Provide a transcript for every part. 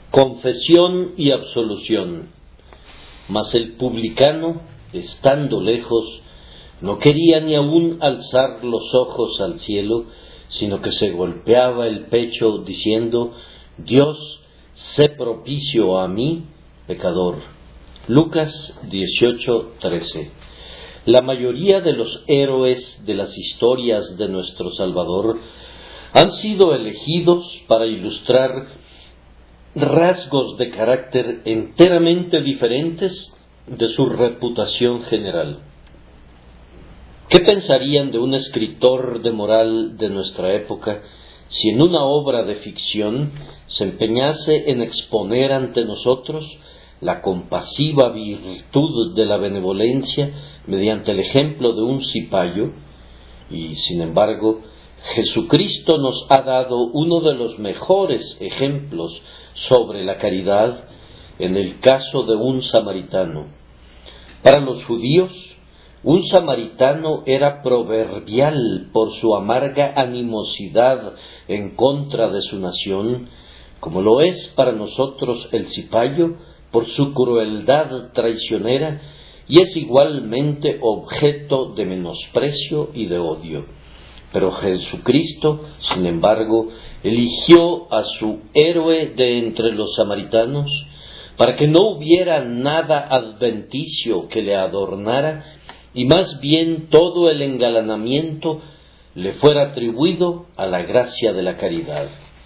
Confesión y absolución. Mas el publicano, estando lejos, no quería ni aun alzar los ojos al cielo, sino que se golpeaba el pecho diciendo: Dios, sé propicio a mí, pecador. Lucas 18:13. La mayoría de los héroes de las historias de nuestro Salvador han sido elegidos para ilustrar rasgos de carácter enteramente diferentes de su reputación general. ¿Qué pensarían de un escritor de moral de nuestra época si en una obra de ficción se empeñase en exponer ante nosotros la compasiva virtud de la benevolencia mediante el ejemplo de un cipayo? Y, sin embargo, Jesucristo nos ha dado uno de los mejores ejemplos sobre la caridad en el caso de un samaritano. Para los judíos, un samaritano era proverbial por su amarga animosidad en contra de su nación, como lo es para nosotros el cipayo por su crueldad traicionera, y es igualmente objeto de menosprecio y de odio. Pero Jesucristo, sin embargo, eligió a su héroe de entre los samaritanos para que no hubiera nada adventicio que le adornara, y más bien todo el engalanamiento le fuera atribuido a la gracia de la caridad.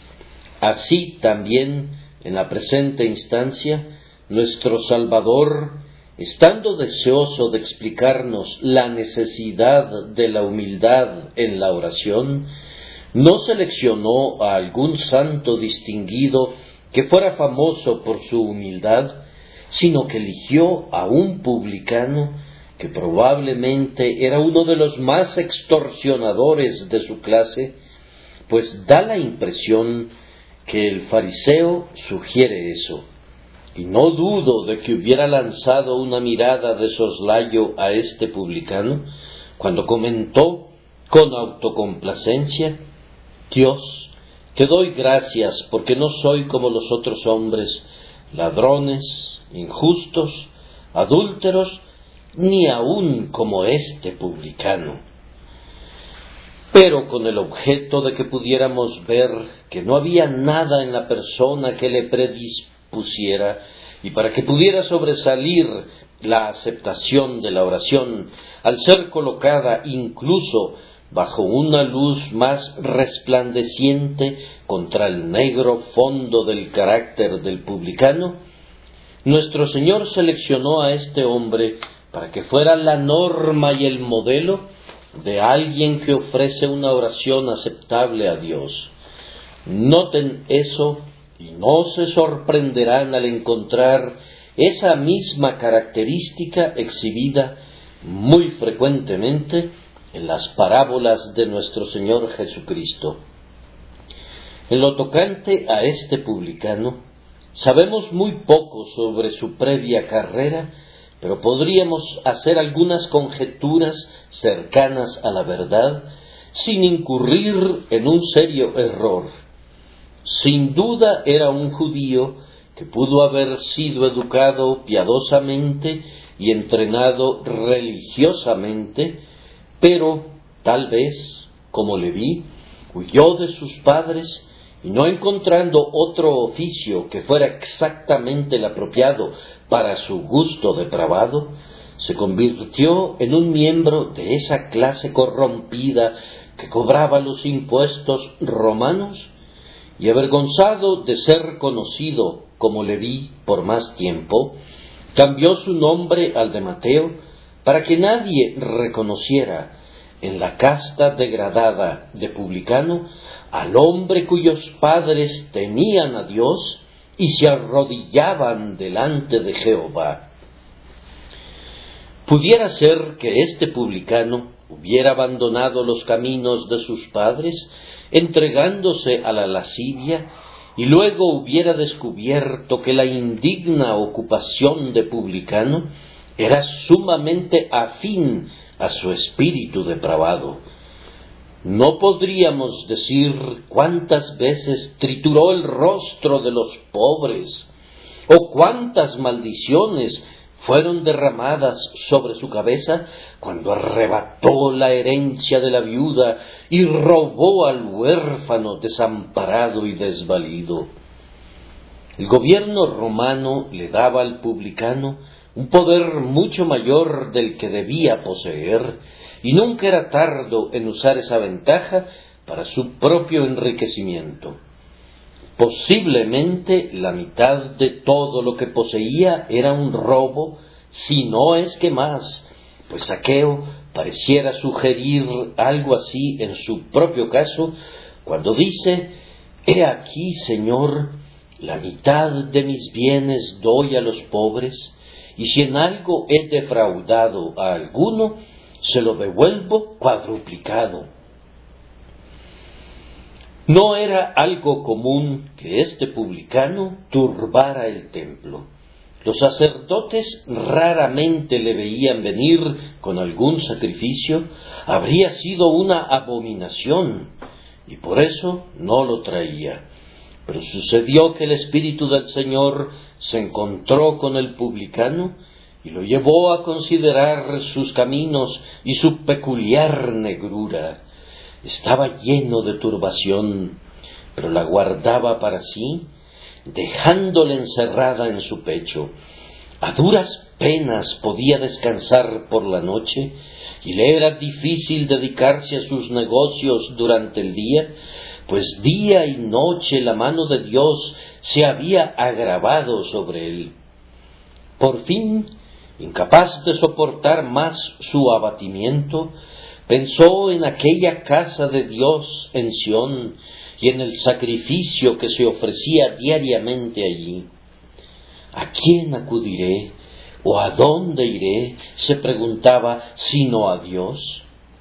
Así también, en la presente instancia, nuestro Salvador, estando deseoso de explicarnos la necesidad de la humildad en la oración, no seleccionó a algún santo distinguido que fuera famoso por su humildad, sino que eligió a un publicano que probablemente era uno de los más extorsionadores de su clase, pues da la impresión que el fariseo sugiere eso. Y no dudo de que hubiera lanzado una mirada de soslayo a este publicano cuando comentó con autocomplacencia: Dios, te doy gracias porque no soy como los otros hombres, ladrones, injustos, adúlteros, ni aun como este publicano. Pero con el objeto de que pudiéramos ver que no había nada en la persona que le predispusiera, y para que pudiera sobresalir la aceptación de la oración al ser colocada incluso bajo una luz más resplandeciente contra el negro fondo del carácter del publicano, nuestro Señor seleccionó a este hombre para que fuera la norma y el modelo de alguien que ofrece una oración aceptable a Dios. Noten eso y no se sorprenderán al encontrar esa misma característica exhibida muy frecuentemente en las parábolas de nuestro Señor Jesucristo. En lo tocante a este publicano, sabemos muy poco sobre su previa carrera, pero podríamos hacer algunas conjeturas cercanas a la verdad sin incurrir en un serio error. Sin duda era un judío que pudo haber sido educado piadosamente y entrenado religiosamente, pero tal vez, como Leví, huyó de sus padres y no encontrando otro oficio que fuera exactamente el apropiado para su gusto depravado, se convirtió en un miembro de esa clase corrompida que cobraba los impuestos romanos, y avergonzado de ser conocido como Leví por más tiempo, cambió su nombre al de Mateo para que nadie reconociera en la casta degradada de publicano al hombre cuyos padres temían a Dios y se arrodillaban delante de Jehová. Pudiera ser que este publicano hubiera abandonado los caminos de sus padres, entregándose a la lascivia, y luego hubiera descubierto que la indigna ocupación de publicano era sumamente afín a su espíritu depravado. No podríamos decir cuántas veces trituró el rostro de los pobres, o cuántas maldiciones fueron derramadas sobre su cabeza cuando arrebató la herencia de la viuda y robó al huérfano desamparado y desvalido. El gobierno romano le daba al publicano un poder mucho mayor del que debía poseer, y nunca era tardo en usar esa ventaja para su propio enriquecimiento. Posiblemente la mitad de todo lo que poseía era un robo, si no es que más, pues Zaqueo pareciera sugerir algo así en su propio caso, cuando dice: «He aquí, Señor, la mitad de mis bienes doy a los pobres, y si en algo he defraudado a alguno, se lo devuelvo cuadruplicado». No era algo común que este publicano turbara el templo. Los sacerdotes raramente le veían venir con algún sacrificio. Habría sido una abominación, y por eso no lo traía. Pero sucedió que el Espíritu del Señor se encontró con el publicano y lo llevó a considerar sus caminos y su peculiar negrura. Estaba lleno de turbación, pero la guardaba para sí, dejándola encerrada en su pecho. A duras penas podía descansar por la noche, y le era difícil dedicarse a sus negocios durante el día, pues día y noche la mano de Dios se había agravado sobre él. Por fin, incapaz de soportar más su abatimiento, pensó en aquella casa de Dios en Sión y en el sacrificio que se ofrecía diariamente allí. ¿A quién acudiré o a dónde iré?, se preguntaba, sino a Dios.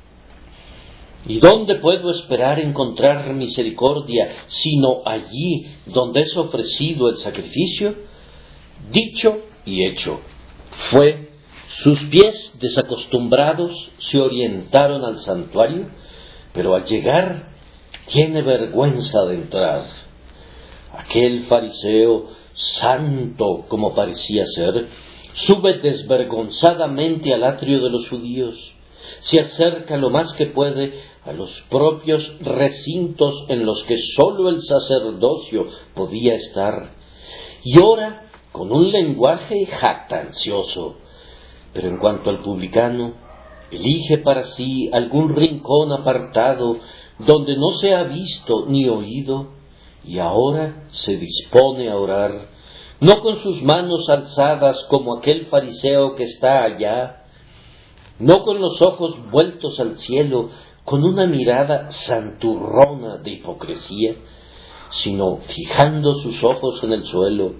¿Y dónde puedo esperar encontrar misericordia sino allí donde es ofrecido el sacrificio? Dicho y hecho fue. Sus pies desacostumbrados se orientaron al santuario, pero al llegar tiene vergüenza de entrar. Aquel fariseo, santo como parecía ser, sube desvergonzadamente al atrio de los judíos, se acerca lo más que puede a los propios recintos en los que sólo el sacerdocio podía estar, y ora con un lenguaje jactancioso. Pero en cuanto al publicano, elige para sí algún rincón apartado donde no se ha visto ni oído, y ahora se dispone a orar, no con sus manos alzadas como aquel fariseo que está allá, no con los ojos vueltos al cielo, con una mirada santurrona de hipocresía, sino fijando sus ojos en el suelo.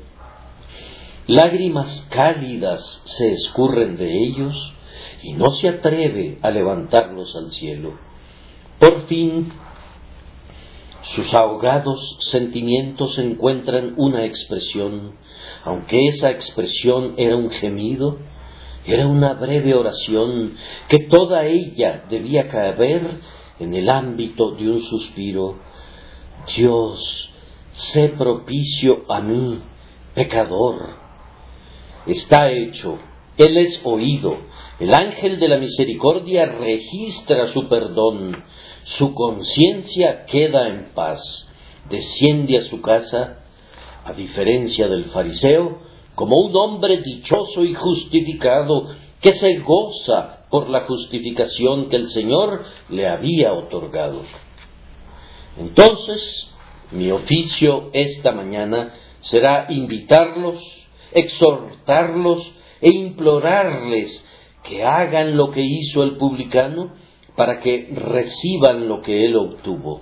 Lágrimas cálidas se escurren de ellos y no se atreve a levantarlos al cielo. Por fin, sus ahogados sentimientos encuentran una expresión, aunque esa expresión era un gemido, era una breve oración que toda ella debía caber en el ámbito de un suspiro. Dios, sé propicio a mí, pecador. Está hecho, Él es oído, el ángel de la misericordia registra su perdón, su conciencia queda en paz, desciende a su casa, a diferencia del fariseo, como un hombre dichoso y justificado que se goza por la justificación que el Señor le había otorgado. Entonces, mi oficio esta mañana será invitarlos, exhortarlos e implorarles que hagan lo que hizo el publicano para que reciban lo que él obtuvo.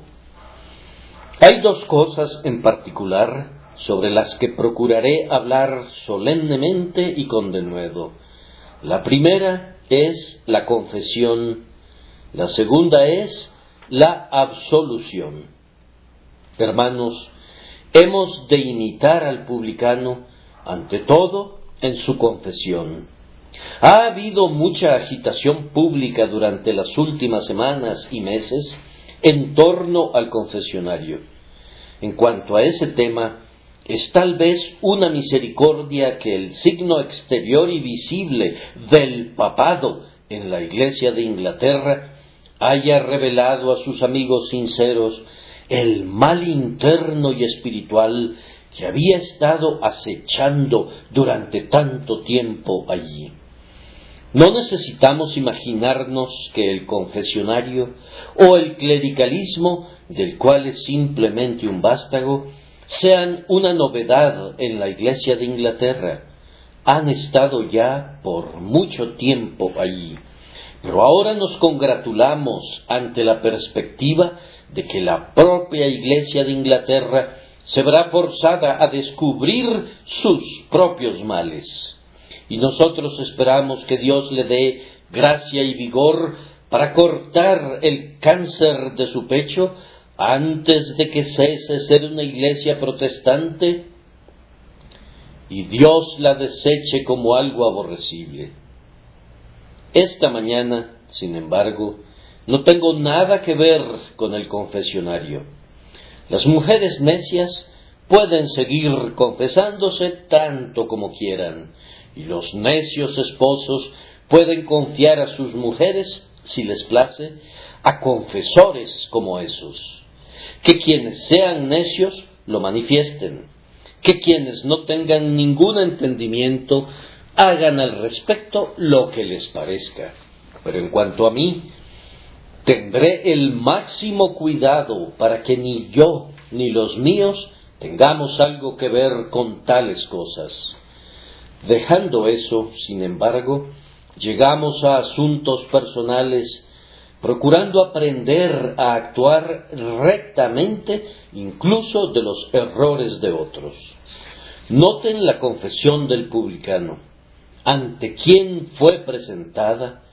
Hay dos cosas en particular sobre las que procuraré hablar solemnemente y con denuedo. La primera es la confesión, la segunda es la absolución. Hermanos, hemos de imitar al publicano, ante todo, en su confesión. Ha habido mucha agitación pública durante las últimas semanas y meses en torno al confesionario. En cuanto a ese tema, es tal vez una misericordia que el signo exterior y visible del papado en la Iglesia de Inglaterra haya revelado a sus amigos sinceros el mal interno y espiritual que había estado acechando durante tanto tiempo allí. No necesitamos imaginarnos que el confesionario o el clericalismo, del cual es simplemente un vástago, sean una novedad en la Iglesia de Inglaterra. Han estado ya por mucho tiempo allí. Pero ahora nos congratulamos ante la perspectiva de que la propia Iglesia de Inglaterra se verá forzada a descubrir sus propios males. Y nosotros esperamos que Dios le dé gracia y vigor para cortar el cáncer de su pecho antes de que cese ser una iglesia protestante y Dios la deseche como algo aborrecible. Esta mañana, sin embargo, no tengo nada que ver con el confesionario. Las mujeres necias pueden seguir confesándose tanto como quieran, y los necios esposos pueden confiar a sus mujeres, si les place, a confesores como esos. Que quienes sean necios lo manifiesten, que quienes no tengan ningún entendimiento hagan al respecto lo que les parezca. Pero en cuanto a mí, tendré el máximo cuidado para que ni yo ni los míos tengamos algo que ver con tales cosas. Dejando eso, sin embargo, llegamos a asuntos personales, procurando aprender a actuar rectamente incluso de los errores de otros. Noten la confesión del publicano. ¿Ante quién fue presentada?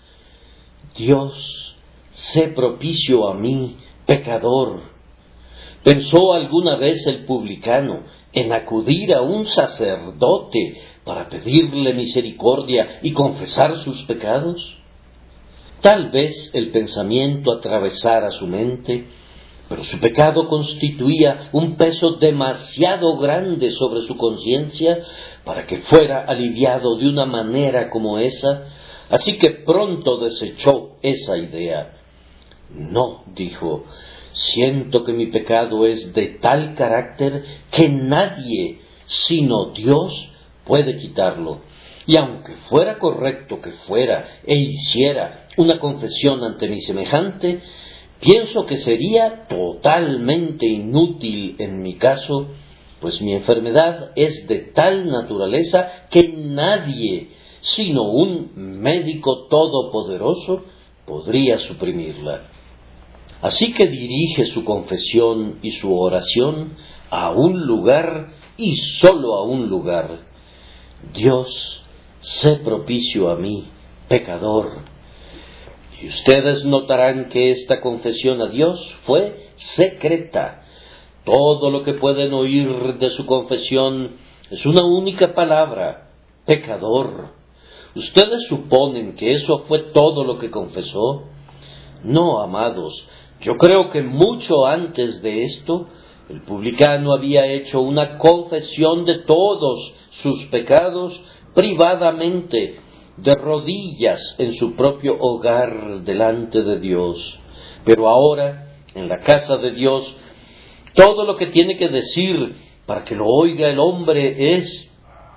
Dios, sé propicio a mí, pecador. ¿Pensó alguna vez el publicano en acudir a un sacerdote para pedirle misericordia y confesar sus pecados? Tal vez el pensamiento atravesara su mente, pero su pecado constituía un peso demasiado grande sobre su conciencia para que fuera aliviado de una manera como esa, así que pronto desechó esa idea. No, dijo, siento que mi pecado es de tal carácter que nadie, sino Dios, puede quitarlo. Y aunque fuera correcto que fuera e hiciera una confesión ante mi semejante, pienso que sería totalmente inútil en mi caso, pues mi enfermedad es de tal naturaleza que nadie, sino un médico todopoderoso, podría suprimirla. Así que dirige su confesión y su oración a un lugar y sólo a un lugar. Dios, sé propicio a mí, pecador. Y ustedes notarán que esta confesión a Dios fue secreta. Todo lo que pueden oír de su confesión es una única palabra, pecador. ¿Ustedes suponen que eso fue todo lo que confesó? No, amados, yo creo que mucho antes de esto, el publicano había hecho una confesión de todos sus pecados privadamente, de rodillas en su propio hogar delante de Dios. Pero ahora, en la casa de Dios, todo lo que tiene que decir para que lo oiga el hombre es: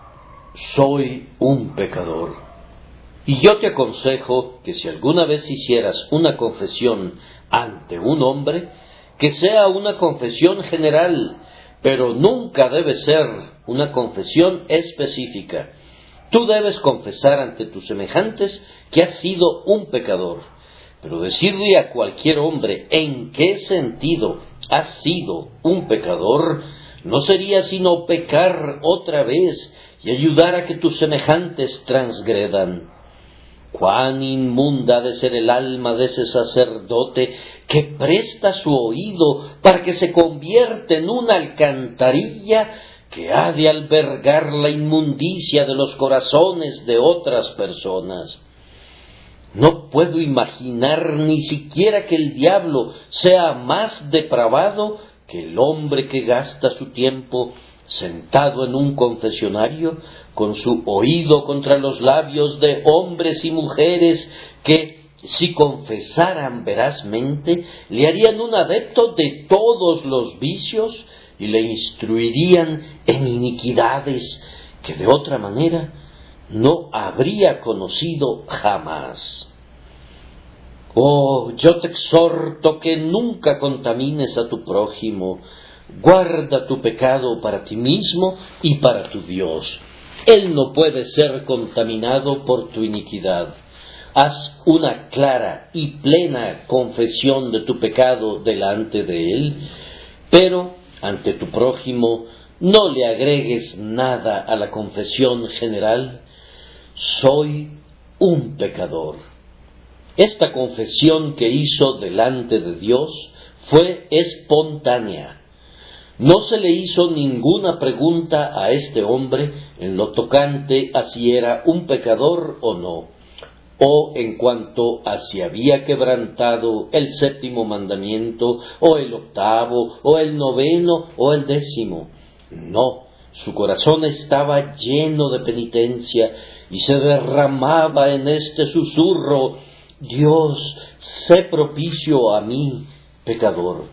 soy un pecador. Y yo te aconsejo que si alguna vez hicieras una confesión ante un hombre, que sea una confesión general, pero nunca debe ser una confesión específica. Tú debes confesar ante tus semejantes que has sido un pecador, pero decirle a cualquier hombre en qué sentido has sido un pecador no sería sino pecar otra vez y ayudar a que tus semejantes transgredan. Cuán inmunda ha de ser el alma de ese sacerdote que presta su oído para que se convierta en una alcantarilla que ha de albergar la inmundicia de los corazones de otras personas. No puedo imaginar ni siquiera que el diablo sea más depravado que el hombre que gasta su tiempo sentado en un confesionario con su oído contra los labios de hombres y mujeres que, si confesaran verazmente, le harían un adepto de todos los vicios y le instruirían en iniquidades que de otra manera no habría conocido jamás. Oh, yo te exhorto que nunca contamines a tu prójimo. Guarda tu pecado para ti mismo y para tu Dios. Él no puede ser contaminado por tu iniquidad. Haz una clara y plena confesión de tu pecado delante de Él, pero ante tu prójimo no le agregues nada a la confesión general. Soy un pecador. Esta confesión que hizo delante de Dios fue espontánea. No se le hizo ninguna pregunta a este hombre en lo tocante a si era un pecador o no, o en cuanto a si había quebrantado el 7º mandamiento, o el 8º, o el 9º, o el 10º. No, su corazón estaba lleno de penitencia y se derramaba en este susurro: Dios, sé propicio a mí, pecador.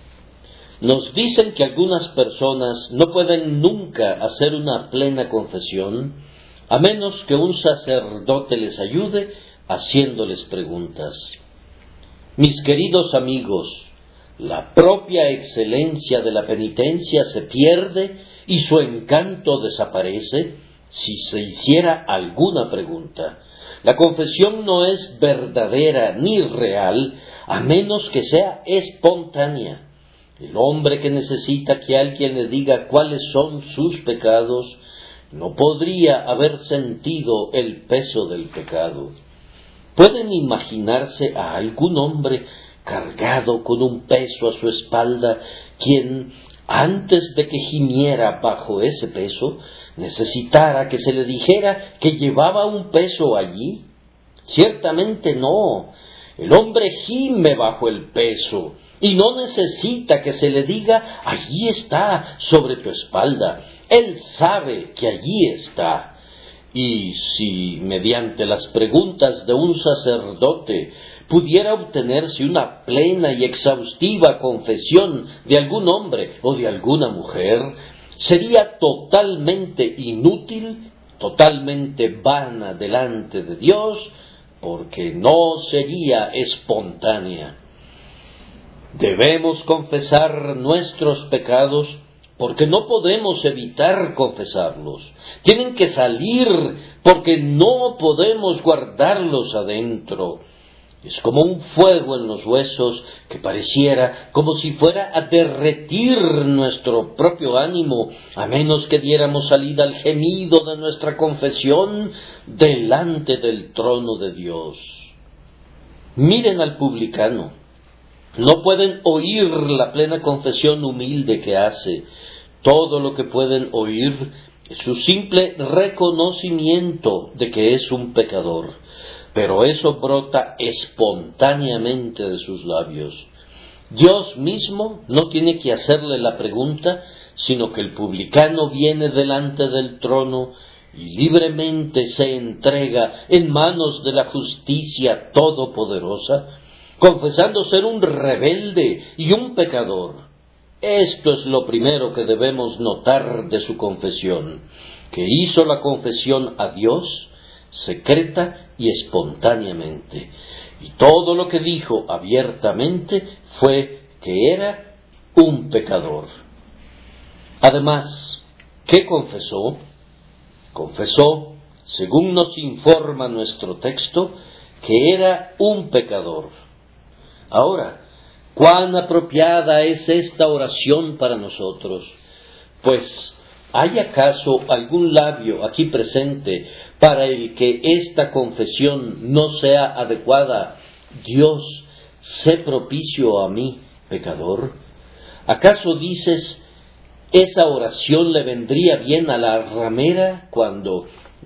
Nos dicen que algunas personas no pueden nunca hacer una plena confesión, a menos que un sacerdote les ayude haciéndoles preguntas. Mis queridos amigos, la propia excelencia de la penitencia se pierde y su encanto desaparece si se hiciera alguna pregunta. La confesión no es verdadera ni real a menos que sea espontánea. El hombre que necesita que alguien le diga cuáles son sus pecados no podría haber sentido el peso del pecado. ¿Pueden imaginarse a algún hombre cargado con un peso a su espalda, quien, antes de que gimiera bajo ese peso, necesitara que se le dijera que llevaba un peso allí? Ciertamente no. El hombre gime bajo el peso y no necesita que se le diga: allí está, sobre tu espalda. Él sabe que allí está. Y si, mediante las preguntas de un sacerdote, pudiera obtenerse una plena y exhaustiva confesión de algún hombre o de alguna mujer, sería totalmente inútil, totalmente vana delante de Dios, porque no sería espontánea. Debemos confesar nuestros pecados porque no podemos evitar confesarlos. Tienen que salir porque no podemos guardarlos adentro. Es como un fuego en los huesos que pareciera como si fuera a derretir nuestro propio ánimo, a menos que diéramos salida al gemido de nuestra confesión delante del trono de Dios. Miren al publicano. No pueden oír la plena confesión humilde que hace. Todo lo que pueden oír es su simple reconocimiento de que es un pecador. Pero eso brota espontáneamente de sus labios. Dios mismo no tiene que hacerle la pregunta, sino que el publicano viene delante del trono y libremente se entrega en manos de la justicia todopoderosa, confesando ser un rebelde y un pecador. Esto es lo primero que debemos notar de su confesión, que hizo la confesión a Dios, secreta y espontáneamente, y todo lo que dijo abiertamente fue que era un pecador. Además, ¿qué confesó? Confesó, según nos informa nuestro texto, que era un pecador. Ahora, ¿cuán apropiada es esta oración para nosotros? Pues, ¿hay acaso algún labio aquí presente para el que esta confesión no sea adecuada? Dios, sé propicio a mí, pecador. ¿Acaso dices, esa oración le vendría bien a la ramera cuando,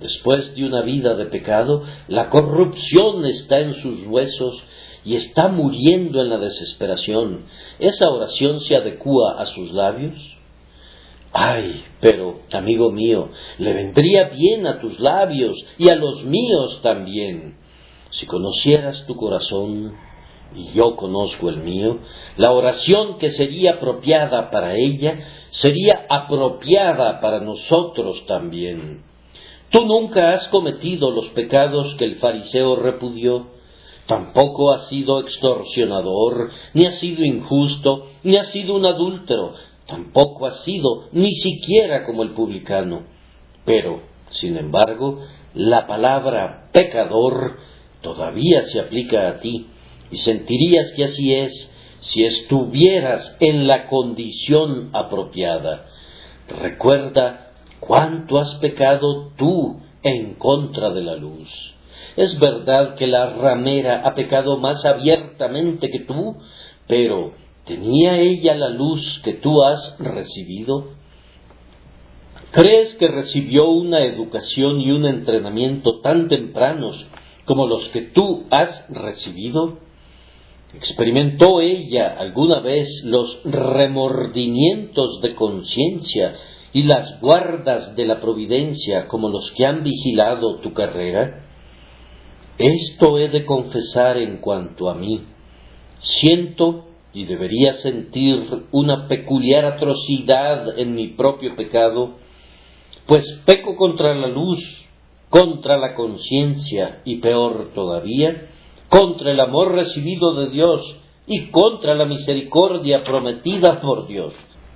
Después de una vida de pecado, la corrupción está en sus huesos y está muriendo en la desesperación. ¿Esa oración se adecúa a sus labios? Ay, pero, amigo mío, le vendría bien a tus labios y a los míos también. Si conocieras tu corazón, y yo conozco el mío, la oración que sería apropiada para ella, sería apropiada para nosotros también. Tú nunca has cometido los pecados que el fariseo repudió. Tampoco has sido extorsionador, ni has sido injusto, ni has sido un adúltero. Tampoco has sido ni siquiera como el publicano. Pero, sin embargo, la palabra pecador todavía se aplica a ti, y sentirías que así es si estuvieras en la condición apropiada. Recuerda cuánto has pecado tú en contra de la luz. Es verdad que la ramera ha pecado más abiertamente que tú, pero ¿tenía ella la luz que tú has recibido? ¿Crees que recibió una educación y un entrenamiento tan tempranos como los que tú has recibido? ¿Experimentó ella alguna vez los remordimientos de conciencia y las guardas de la providencia como los que han vigilado tu carrera? Esto he de confesar en cuanto a mí. Siento y debería sentir una peculiar atrocidad en mi propio pecado, pues peco contra la luz, contra la conciencia y peor todavía, contra el amor recibido de Dios y contra la misericordia prometida por Dios.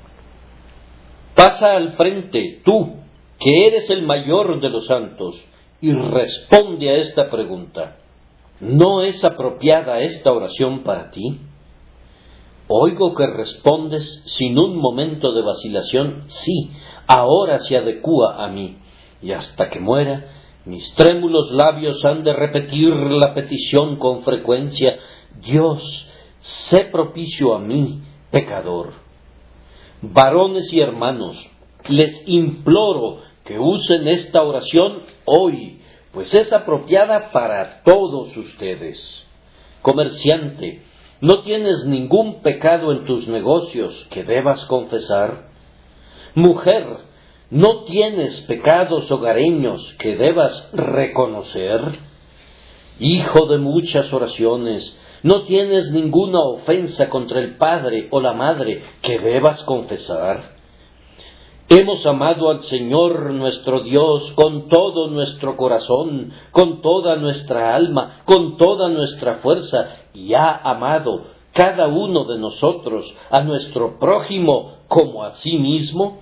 Pasa al frente, tú, que eres el mayor de los santos, y responde a esta pregunta. ¿No es apropiada esta oración para ti? Oigo que respondes sin un momento de vacilación, sí, ahora se adecúa a mí, y hasta que muera, mis trémulos labios han de repetir la petición con frecuencia. Dios, sé propicio a mí, pecador. Varones y hermanos, les imploro que usen esta oración hoy, pues es apropiada para todos ustedes. Comerciante, ¿no tienes ningún pecado en tus negocios que debas confesar? Mujer, ¿no tienes pecados hogareños que debas reconocer? Hijo de muchas oraciones, ¿no tienes ninguna ofensa contra el padre o la madre que debas confesar? Hemos amado al Señor nuestro Dios con todo nuestro corazón, con toda nuestra alma, con toda nuestra fuerza, y ha amado cada uno de nosotros a nuestro prójimo como a sí mismo.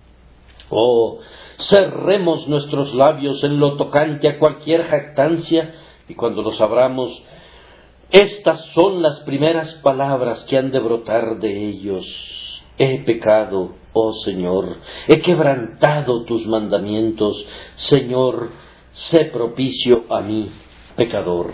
Oh, cerremos nuestros labios en lo tocante a cualquier jactancia, y cuando los abramos, estas son las primeras palabras que han de brotar de ellos. He pecado, oh Señor, he quebrantado tus mandamientos. Señor, sé propicio a mí, pecador.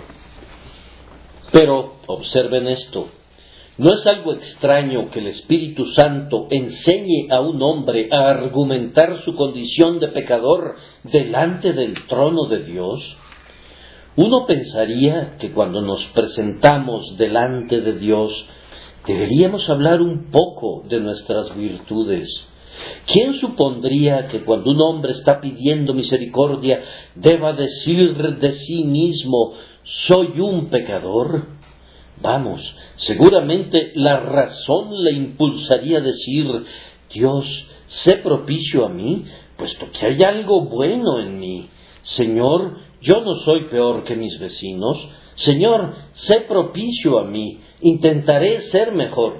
Pero observen esto. ¿No es algo extraño que el Espíritu Santo enseñe a un hombre a argumentar su condición de pecador delante del trono de Dios? Uno pensaría que cuando nos presentamos delante de Dios, deberíamos hablar un poco de nuestras virtudes. ¿Quién supondría que cuando un hombre está pidiendo misericordia, deba decir de sí mismo, soy un pecador? Vamos, seguramente la razón le impulsaría a decir, Dios, sé propicio a mí, puesto que hay algo bueno en mí. Señor, yo no soy peor que mis vecinos. Señor, sé propicio a mí, intentaré ser mejor.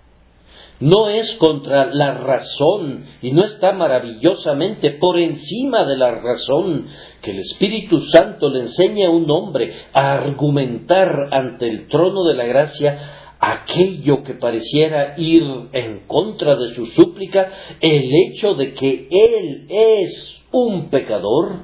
No es contra la razón y no está maravillosamente por encima de la razón que el Espíritu Santo le enseña a un hombre a argumentar ante el trono de la gracia aquello que pareciera ir en contra de su súplica, el hecho de que él es un pecador.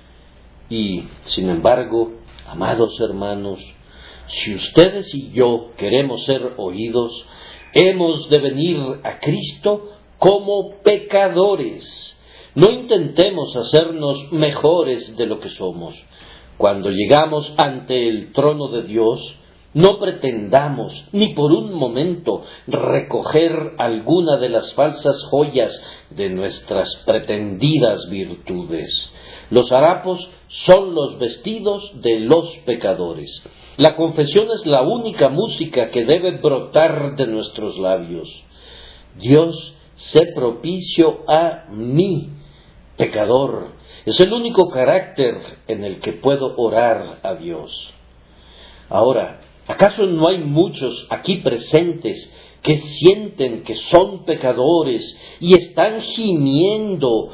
Y, sin embargo, amados hermanos, si ustedes y yo queremos ser oídos, hemos de venir a Cristo como pecadores. No intentemos hacernos mejores de lo que somos. Cuando llegamos ante el trono de Dios, no pretendamos ni por un momento recoger alguna de las falsas joyas de nuestras pretendidas virtudes. Los harapos son los vestidos de los pecadores. La confesión es la única música que debe brotar de nuestros labios. Dios, sé propicio a mí, pecador. Es el único carácter en el que puedo orar a Dios. Ahora, ¿acaso no hay muchos aquí presentes que sienten que son pecadores y están gimiendo,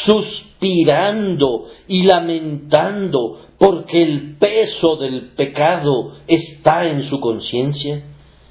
suspirando y lamentando porque el peso del pecado está en su conciencia?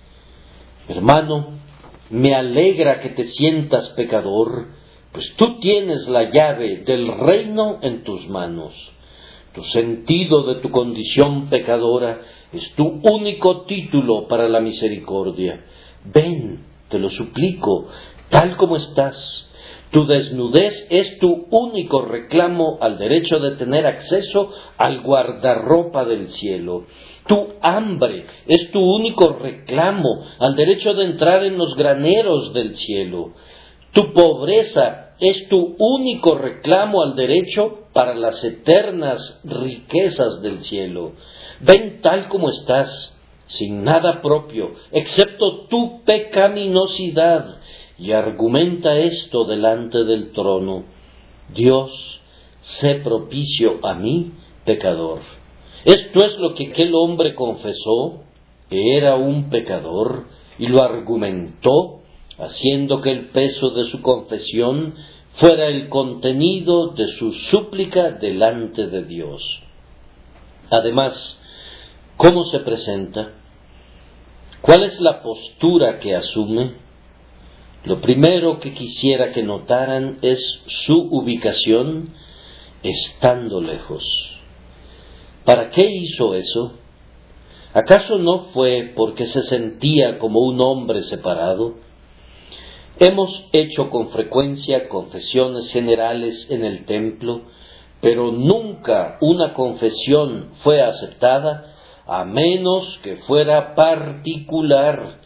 Hermano, me alegra que te sientas pecador, pues tú tienes la llave del reino en tus manos. Tu sentido de tu condición pecadora es tu único título para la misericordia. Ven, te lo suplico, tal como estás. Tu desnudez es tu único reclamo al derecho de tener acceso al guardarropa del cielo. Tu hambre es tu único reclamo al derecho de entrar en los graneros del cielo. Tu pobreza es tu único reclamo al derecho para las eternas riquezas del cielo. Ven tal como estás, sin nada propio, excepto tu pecaminosidad, y argumenta esto delante del trono. Dios, sé propicio a mí, pecador. Esto es lo que aquel hombre confesó, que era un pecador, y lo argumentó, haciendo que el peso de su confesión fuera el contenido de su súplica delante de Dios. Además, ¿cómo se presenta? ¿Cuál es la postura que asume? Lo primero que quisiera que notaran es su ubicación estando lejos. ¿Para qué hizo eso? ¿Acaso no fue porque se sentía como un hombre separado? Hemos hecho con frecuencia confesiones generales en el templo, pero nunca una confesión fue aceptada a menos que fuera particular,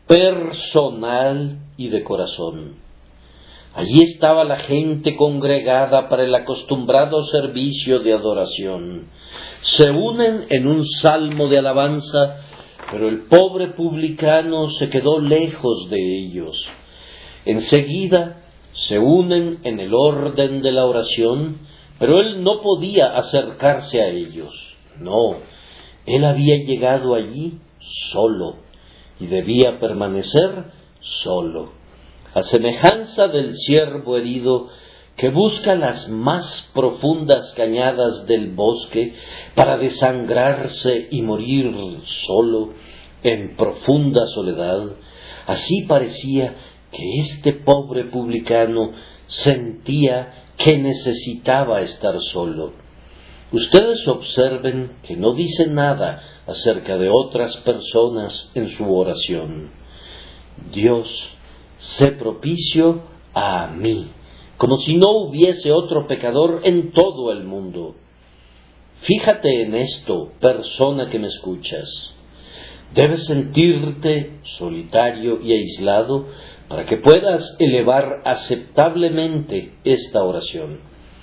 personal y de corazón. Allí estaba la gente congregada para el acostumbrado servicio de adoración. Se unen en un salmo de alabanza, pero el pobre publicano se quedó lejos de ellos. Enseguida se unen en el orden de la oración, pero él no podía acercarse a ellos. No, él había llegado allí solo y debía permanecer solo, a semejanza del ciervo herido que busca las más profundas cañadas del bosque para desangrarse y morir solo en profunda soledad. Así parecía que este pobre publicano sentía que necesitaba estar solo. Ustedes observen que no dice nada acerca de otras personas en su oración. Dios, sé propicio a mí, como si no hubiese otro pecador en todo el mundo. Fíjate en esto, persona que me escuchas. Debes sentirte solitario y aislado para que puedas elevar aceptablemente esta oración.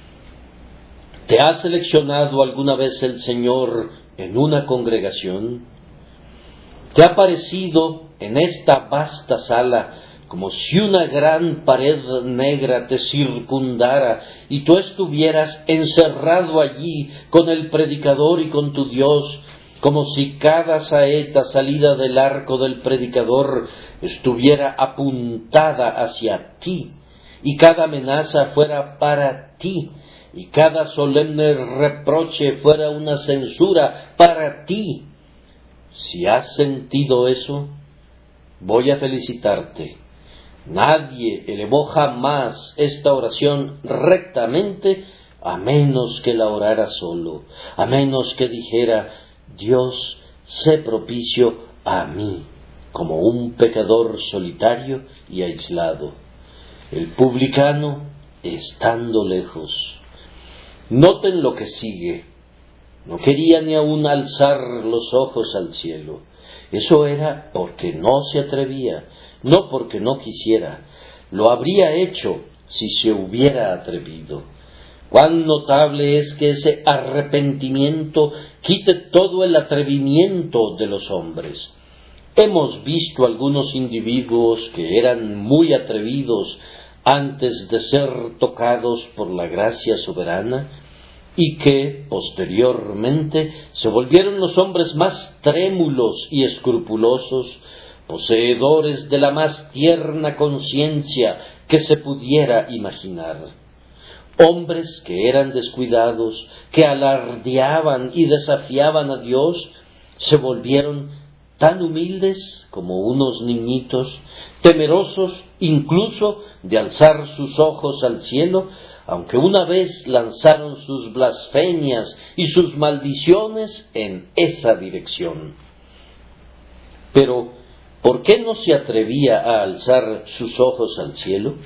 ¿Te ha seleccionado alguna vez el Señor en una congregación? ¿Te ha parecido en esta vasta sala como si una gran pared negra te circundara y tú estuvieras encerrado allí con el predicador y con tu Dios, como si cada saeta salida del arco del predicador estuviera apuntada hacia ti y cada amenaza fuera para ti y cada solemne reproche fuera una censura para ti? Si has sentido eso, voy a felicitarte. Nadie elevó jamás esta oración rectamente a menos que la orara solo, a menos que dijera: Dios, sé propicio a mí, como un pecador solitario y aislado. El publicano estando lejos. Noten lo que sigue. No quería ni aun alzar los ojos al cielo. Eso era porque no se atrevía, no porque no quisiera. Lo habría hecho si se hubiera atrevido. Cuán notable es que ese arrepentimiento quite todo el atrevimiento de los hombres. Hemos visto algunos individuos que eran muy atrevidos antes de ser tocados por la gracia soberana y que, posteriormente, se volvieron los hombres más trémulos y escrupulosos, poseedores de la más tierna conciencia que se pudiera imaginar. Hombres que eran descuidados, que alardeaban y desafiaban a Dios, se volvieron tan humildes como unos niñitos, temerosos incluso de alzar sus ojos al cielo, aunque una vez lanzaron sus blasfemias y sus maldiciones en esa dirección. Pero, ¿por qué no se atrevía a alzar sus ojos al cielo?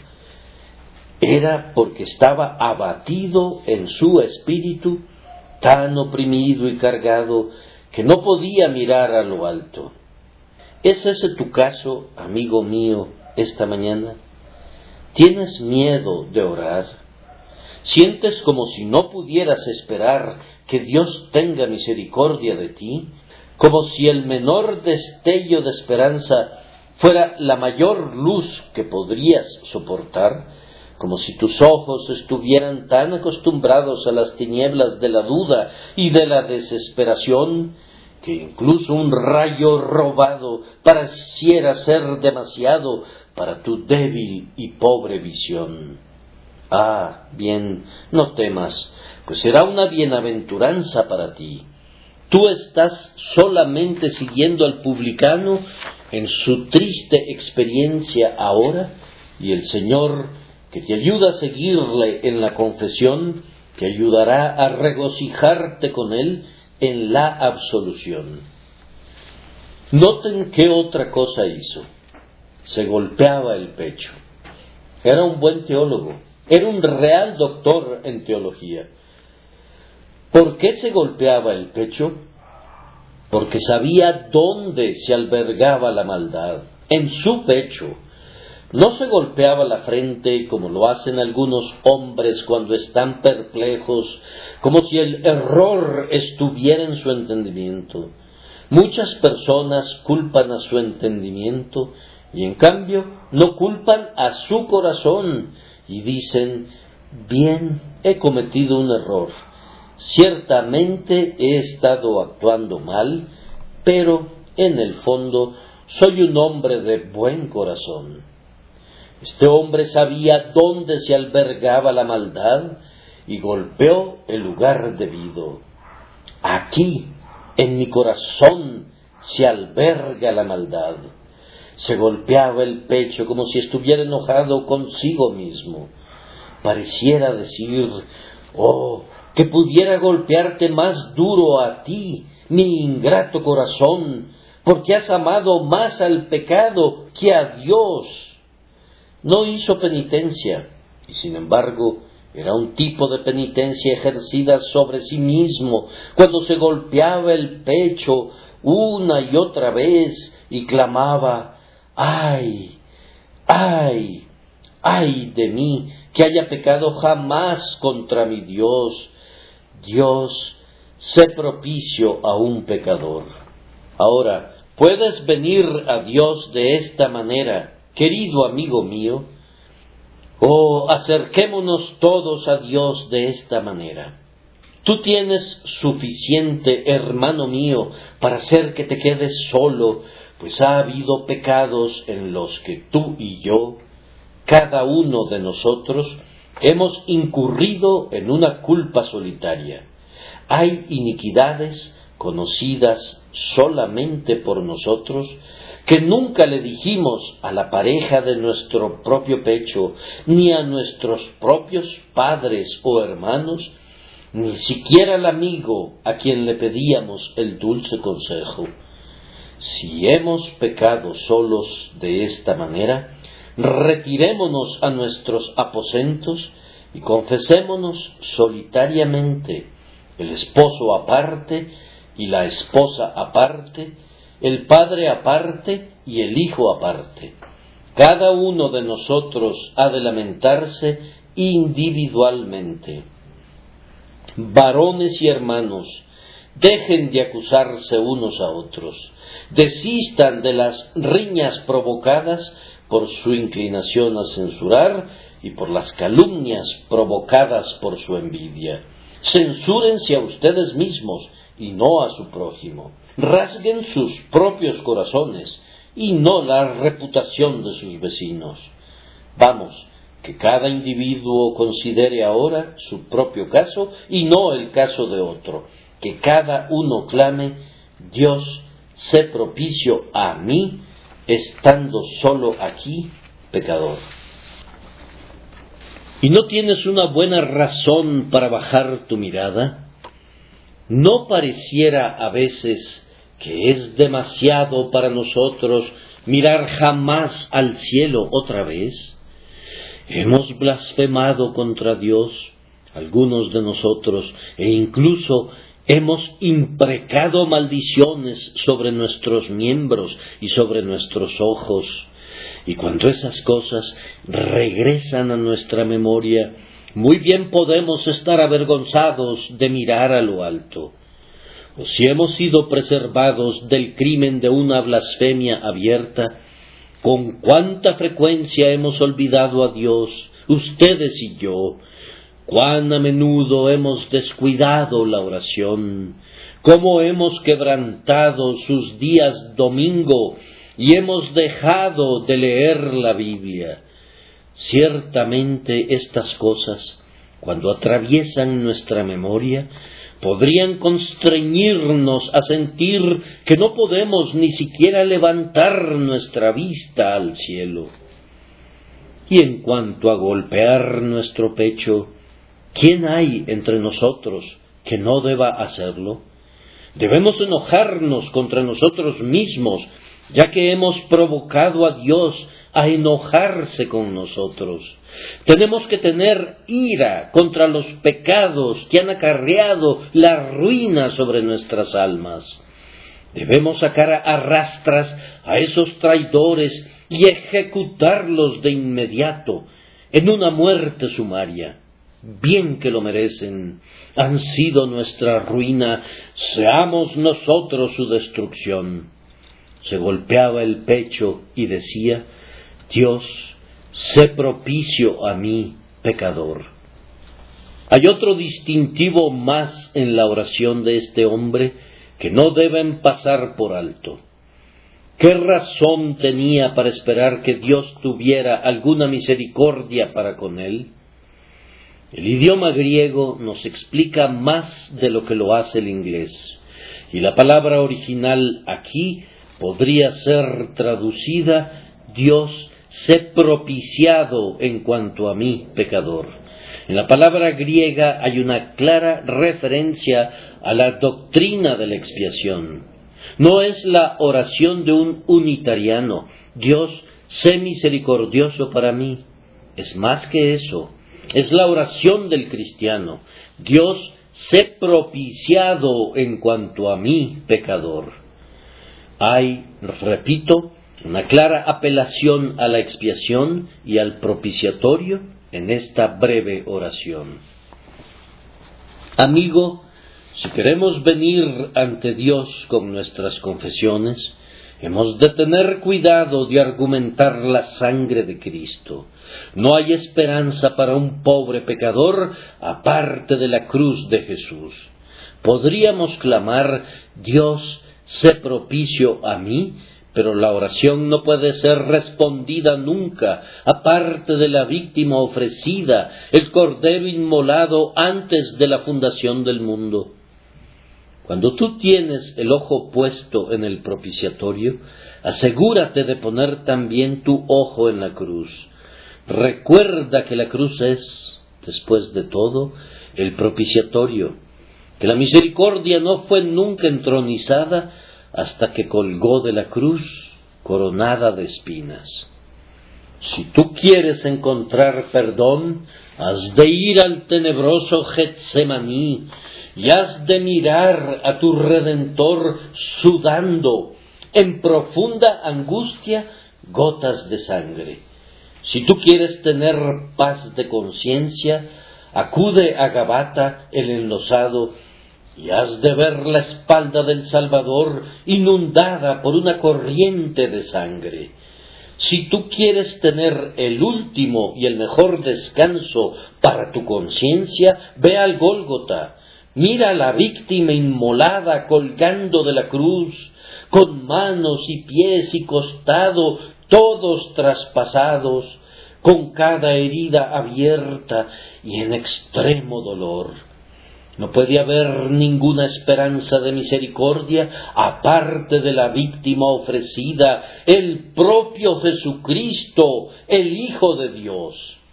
Era porque estaba abatido en su espíritu, tan oprimido y cargado, que no podía mirar a lo alto. ¿Es ese tu caso, amigo mío, esta mañana? ¿Tienes miedo de orar? ¿Sientes como si no pudieras esperar que Dios tenga misericordia de ti? ¿Como si el menor destello de esperanza fuera la mayor luz que podrías soportar? ¿Como si tus ojos estuvieran tan acostumbrados a las tinieblas de la duda y de la desesperación, que incluso un rayo robado pareciera ser demasiado para tu débil y pobre visión? Ah, bien, no temas, pues será una bienaventuranza para ti. Tú estás solamente siguiendo al publicano en su triste experiencia ahora, y el Señor, que te ayuda a seguirle en la confesión, te ayudará a regocijarte con él en la absolución. Noten qué otra cosa hizo. Se golpeaba el pecho. Era un buen teólogo, era un real doctor en teología. ¿Por qué se golpeaba el pecho? Porque sabía dónde se albergaba la maldad, en su pecho. No se golpeaba la frente como lo hacen algunos hombres cuando están perplejos, como si el error estuviera en su entendimiento. Muchas personas culpan a su entendimiento y en cambio no culpan a su corazón y dicen: bien, he cometido un error, ciertamente he estado actuando mal, pero en el fondo soy un hombre de buen corazón. Este hombre sabía dónde se albergaba la maldad y golpeó el lugar debido. Aquí, en mi corazón, se alberga la maldad. Se golpeaba el pecho como si estuviera enojado consigo mismo. Pareciera decir: oh, que pudiera golpearte más duro a ti, mi ingrato corazón, porque has amado más al pecado que a Dios. No hizo penitencia, y sin embargo era un tipo de penitencia ejercida sobre sí mismo, cuando se golpeaba el pecho una y otra vez y clamaba: ¡ay, ay, ay de mí, que haya pecado jamás contra mi Dios! Dios, sé propicio a un pecador. Ahora, ¿puedes venir a Dios de esta manera, querido amigo mío? Oh, acerquémonos todos a Dios de esta manera. Tú tienes suficiente, hermano mío, para hacer que te quedes solo, pues ha habido pecados en los que tú y yo, cada uno de nosotros, hemos incurrido en una culpa solitaria. Hay iniquidades conocidas solamente por nosotros, que nunca le dijimos a la pareja de nuestro propio pecho, ni a nuestros propios padres o hermanos, ni siquiera al amigo a quien le pedíamos el dulce consejo. Si hemos pecado solos de esta manera, retirémonos a nuestros aposentos y confesémonos solitariamente, el esposo aparte y la esposa aparte, el padre aparte y el hijo aparte. Cada uno de nosotros ha de lamentarse individualmente. Varones y hermanos, dejen de acusarse unos a otros, desistan de las riñas provocadas por su inclinación a censurar y por las calumnias provocadas por su envidia. Censúrense a ustedes mismos y no a su prójimo. Rasguen sus propios corazones y no la reputación de sus vecinos. Vamos, que cada individuo considere ahora su propio caso y no el caso de otro. Que cada uno clame: Dios, sé propicio a mí, estando solo aquí, pecador. ¿Y no tienes una buena razón para bajar tu mirada? ¿No pareciera a veces que es demasiado para nosotros mirar jamás al cielo otra vez? Hemos blasfemado contra Dios, algunos de nosotros, e incluso hemos imprecado maldiciones sobre nuestros miembros y sobre nuestros ojos. Y cuando esas cosas regresan a nuestra memoria, muy bien podemos estar avergonzados de mirar a lo alto. O si hemos sido preservados del crimen de una blasfemia abierta, con cuánta frecuencia hemos olvidado a Dios, ustedes y yo. Cuán a menudo hemos descuidado la oración, cómo hemos quebrantado sus días domingo y hemos dejado de leer la Biblia. Ciertamente estas cosas, cuando atraviesan nuestra memoria, podrían constreñirnos a sentir que no podemos ni siquiera levantar nuestra vista al cielo. Y en cuanto a golpear nuestro pecho, ¿quién hay entre nosotros que no deba hacerlo? Debemos enojarnos contra nosotros mismos, ya que hemos provocado a Dios a enojarse con nosotros. Tenemos que tener ira contra los pecados que han acarreado la ruina sobre nuestras almas. Debemos sacar a rastras a esos traidores y ejecutarlos de inmediato en una muerte sumaria. Bien que lo merecen, han sido nuestra ruina, seamos nosotros su destrucción. Se golpeaba el pecho y decía: Dios, sé propicio a mí, pecador. Hay otro distintivo más en la oración de este hombre que no deben pasar por alto. ¿Qué razón tenía para esperar que Dios tuviera alguna misericordia para con él? El idioma griego nos explica más de lo que lo hace el inglés, y la palabra original aquí podría ser traducida: Dios, sé propiciado en cuanto a mí, pecador. En la palabra griega hay una clara referencia a la doctrina de la expiación. No es la oración de un unitariano: Dios, sé misericordioso para mí. Es más que eso. Es la oración del cristiano: Dios, sé propiciado en cuanto a mí, pecador. Hay, repito, una clara apelación a la expiación y al propiciatorio en esta breve oración. Amigo, si queremos venir ante Dios con nuestras confesiones, hemos de tener cuidado de argumentar la sangre de Cristo. No hay esperanza para un pobre pecador aparte de la cruz de Jesús. Podríamos clamar: Dios, sé propicio a mí, pero la oración no puede ser respondida nunca aparte de la víctima ofrecida, el cordero inmolado antes de la fundación del mundo. Cuando tú tienes el ojo puesto en el propiciatorio, asegúrate de poner también tu ojo en la cruz. Recuerda que la cruz es, después de todo, el propiciatorio, que la misericordia no fue nunca entronizada hasta que colgó de la cruz coronada de espinas. Si tú quieres encontrar perdón, has de ir al tenebroso Getsemaní y has de mirar a tu Redentor sudando en profunda angustia gotas de sangre. Si tú quieres tener paz de conciencia, acude a Gabata el enlosado y has de ver la espalda del Salvador inundada por una corriente de sangre. Si tú quieres tener el último y el mejor descanso para tu conciencia, ve al Gólgota, mira a la víctima inmolada colgando de la cruz, con manos y pies y costado todos traspasados, con cada herida abierta y en extremo dolor. No puede haber ninguna esperanza de misericordia aparte de la víctima ofrecida, el propio Jesucristo, el Hijo de Dios.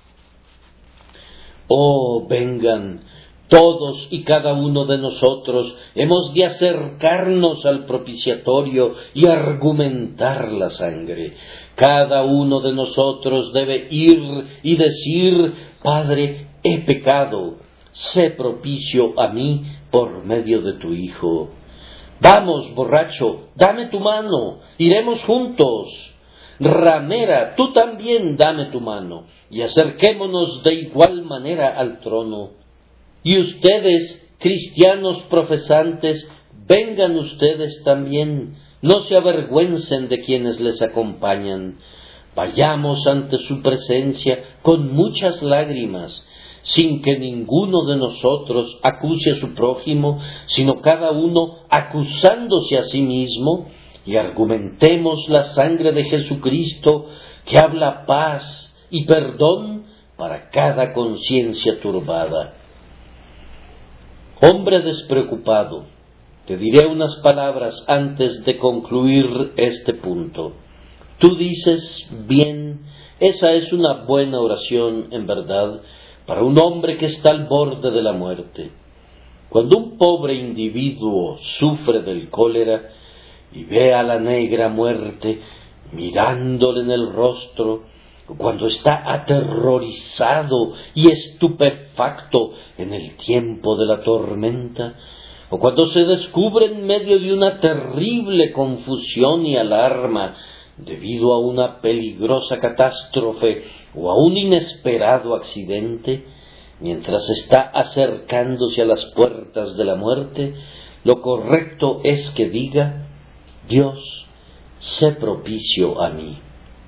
Oh, vengan, todos y cada uno de nosotros hemos de acercarnos al propiciatorio y argumentar la sangre. Cada uno de nosotros debe ir y decir: Padre, he pecado, sé propicio a mí por medio de tu Hijo. Vamos, borracho, dame tu mano, iremos juntos. Ramera, tú también dame tu mano, y acerquémonos de igual manera al trono. Y ustedes, cristianos profesantes, vengan ustedes también, no se avergüencen de quienes les acompañan. Vayamos ante su presencia con muchas lágrimas, sin que ninguno de nosotros acuse a su prójimo, sino cada uno acusándose a sí mismo, y argumentemos la sangre de Jesucristo, que habla paz y perdón para cada conciencia turbada. Hombre despreocupado, te diré unas palabras antes de concluir este punto. Tú dices: bien, esa es una buena oración, en verdad, para un hombre que está al borde de la muerte. Cuando un pobre individuo sufre del cólera y ve a la negra muerte mirándole en el rostro, cuando está aterrorizado y estupefacto en el tiempo de la tormenta, o cuando se descubre en medio de una terrible confusión y alarma debido a una peligrosa catástrofe o a un inesperado accidente, mientras está acercándose a las puertas de la muerte, lo correcto es que diga: Dios, sé propicio a mí.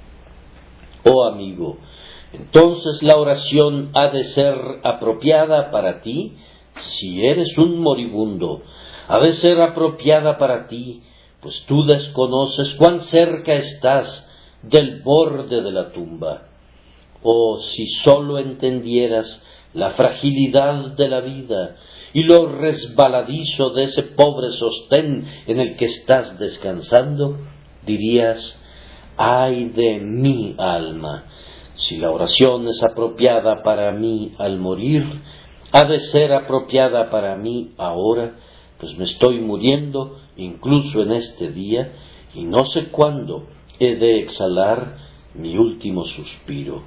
Oh amigo, entonces la oración ha de ser apropiada para ti si eres un moribundo, ha de ser apropiada para ti, pues tú desconoces cuán cerca estás del borde de la tumba. Oh, si sólo entendieras la fragilidad de la vida y lo resbaladizo de ese pobre sostén en el que estás descansando, dirías: ¡ay de mi alma! Si la oración es apropiada para mí al morir, ha de ser apropiada para mí ahora, pues me estoy muriendo incluso en este día, y no sé cuándo he de exhalar mi último suspiro.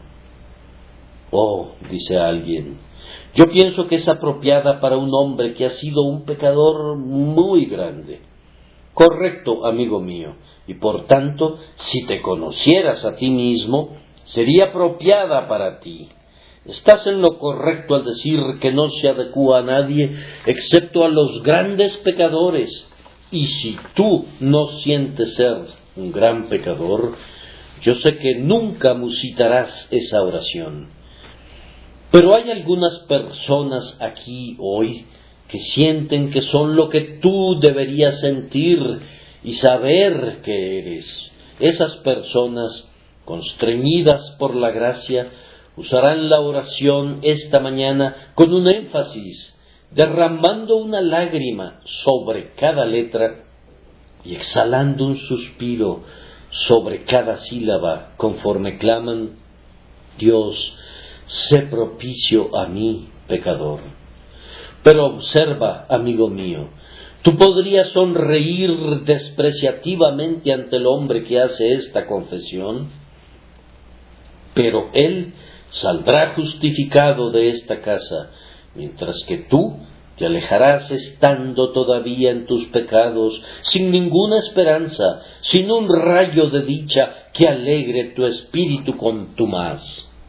Oh, dice alguien, yo pienso que es apropiada para un hombre que ha sido un pecador muy grande. Correcto, amigo mío, y por tanto, si te conocieras a ti mismo, sería apropiada para ti. Estás en lo correcto al decir que no se adecúa a nadie excepto a los grandes pecadores, y si tú no sientes ser un gran pecador, yo sé que nunca musitarás esa oración. Pero hay algunas personas aquí hoy que sienten que son lo que tú deberías sentir y saber que eres. Esas personas, constreñidas por la gracia, usarán la oración esta mañana con un énfasis, derramando una lágrima sobre cada letra y exhalando un suspiro sobre cada sílaba, conforme claman: Dios, sé propicio a mí, pecador. Pero observa, amigo mío, tú podrías sonreír despreciativamente ante el hombre que hace esta confesión. pero él saldrá justificado de esta casa, mientras que tú te alejarás estando todavía en tus pecados, sin ninguna esperanza, sin un rayo de dicha que alegre tu espíritu contumaz.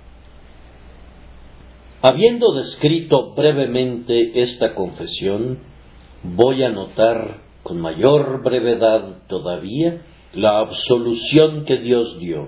Habiendo descrito brevemente esta confesión, voy a notar con mayor brevedad todavía la absolución que Dios dio.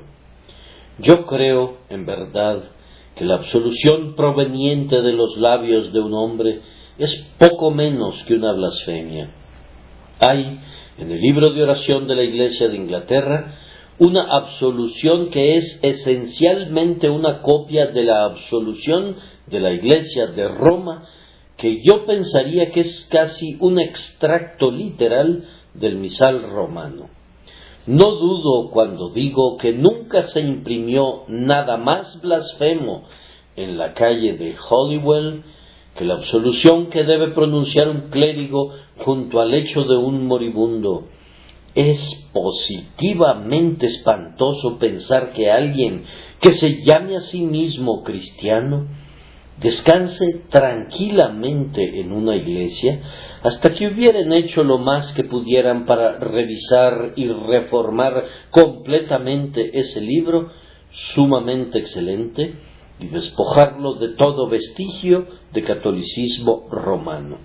Yo creo, en verdad, que la absolución proveniente de los labios de un hombre es poco menos que una blasfemia. Hay, en el libro de oración de la Iglesia de Inglaterra, una absolución que es esencialmente una copia de la absolución de la Iglesia de Roma, que yo pensaría que es casi un extracto literal del misal romano. No dudo cuando digo que nunca se imprimió nada más blasfemo en la calle de Holywell que la absolución que debe pronunciar un clérigo junto al lecho de un moribundo. Es positivamente espantoso pensar que alguien que se llame a sí mismo cristiano descanse tranquilamente en una iglesia hasta que hubieran hecho lo más que pudieran para revisar y reformar completamente ese libro sumamente excelente y despojarlo de todo vestigio de catolicismo romano.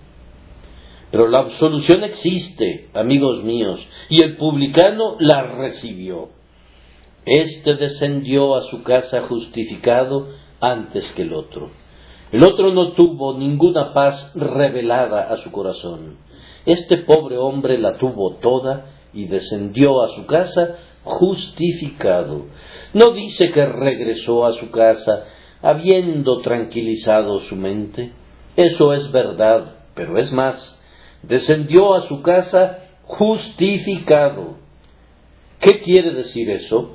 Pero la absolución existe, amigos míos, y el publicano la recibió. Este descendió a su casa justificado antes que el otro. El otro no tuvo ninguna paz revelada a su corazón. Este pobre hombre la tuvo toda y descendió a su casa justificado. No dice que regresó a su casa habiendo tranquilizado su mente. Eso es verdad, pero es más, descendió a su casa justificado. ¿Qué quiere decir eso?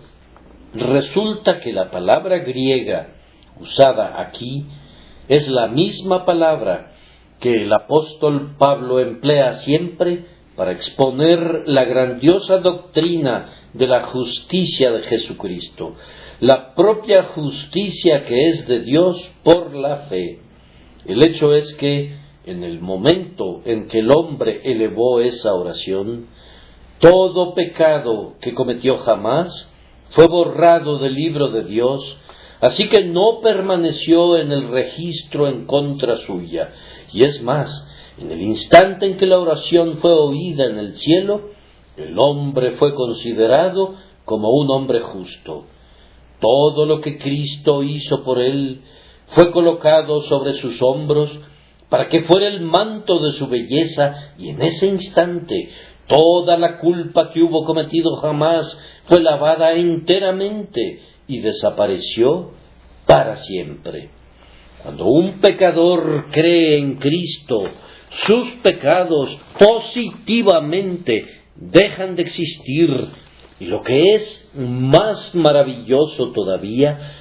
Resulta que la palabra griega usada aquí es la misma palabra que el apóstol Pablo emplea siempre para exponer la grandiosa doctrina de la justicia de Jesucristo, la propia justicia que es de Dios por la fe. El hecho es que, en el momento en que el hombre elevó esa oración, todo pecado que cometió jamás fue borrado del libro de Dios, así que no permaneció en el registro en contra suya. Y es más, en el instante en que la oración fue oída en el cielo, el hombre fue considerado como un hombre justo. Todo lo que Cristo hizo por él fue colocado sobre sus hombros para que fuera el manto de su belleza, y en ese instante toda la culpa que hubo cometido jamás fue lavada enteramente y desapareció para siempre. Cuando un pecador cree en Cristo, sus pecados positivamente dejan de existir, y lo que es más maravilloso todavía,